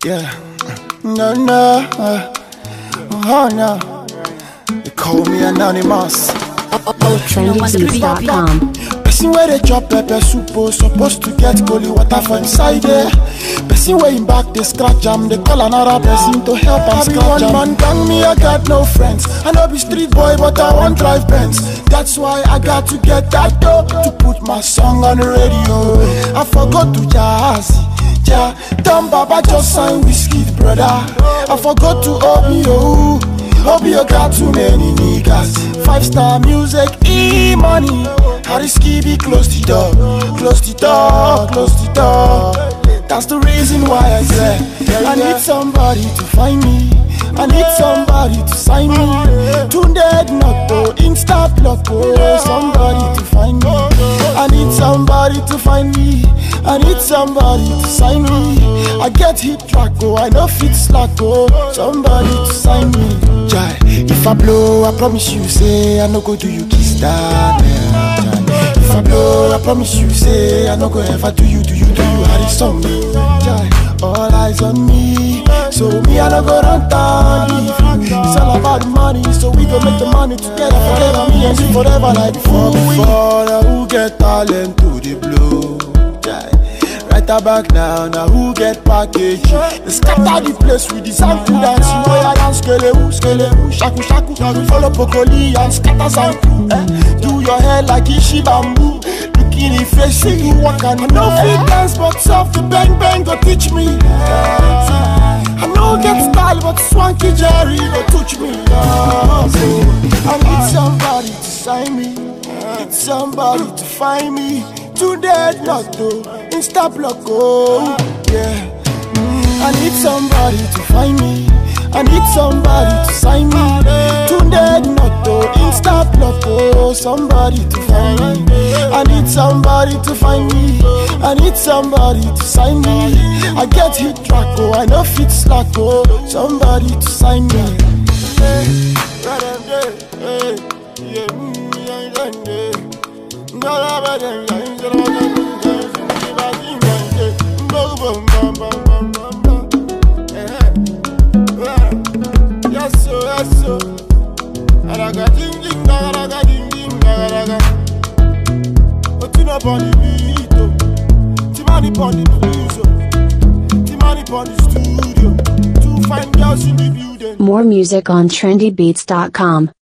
Yeah. No. Oh no. They call me anonymous. trendybeats.com. Person where they chop pepper soup supposed to get holy water for inside there. Person where in back they scratch am, they call another person to help and scratch am. Man gang me, I got no friends. I know be street boy, but I won't drive Benz. That's why I got to get that dough to put my song on the radio. I forgot to jazz. Yeah, dumb Baba just signed Whiskey, brother. I forgot to OBO. OBO got too many niggas. 5-star music, E-money. Risky be close the door, close the door, close the door. That's the reason why I said I need somebody to find me. I need somebody to sign me. Tunde not to Insta block. Somebody to find me. I need somebody to find me. I need somebody to sign me. I get hit track, I know fit slack, somebody to sign me. Jai, if I blow, I promise you, say I no go do you kiss that. If I blow, I promise you, say I no go ever do you Harris on me. Jai, all eyes on me, so me I no go run down. It's all about the money, so we gon' make the money together. Forget about me and see forever like before. Now who get talent to the blow? Jai, right back now who get package? They scatter the place with the sample dance. You know I dance skelewu, shaku. Follow Pokoli and scatter sample. Do your hair like Ishi bamboo. Looking in face, say you walk and no fit dance, but soft the bang go teach me. I know get style, but Swanky Jerry go touch me. I need somebody to sign me. Need somebody to find me. Too dead not to Insta block, yeah. I need somebody to find me. I need somebody to sign me. Too dead not to Insta block, somebody to find me. I need somebody to find me. I need somebody to sign me. I get hit track, I know fit slack, somebody to sign me. Yes, so. But you know on the beat, Timani on the blues, Timani on the studio. To find girls in the building. More music on trendybeats.com.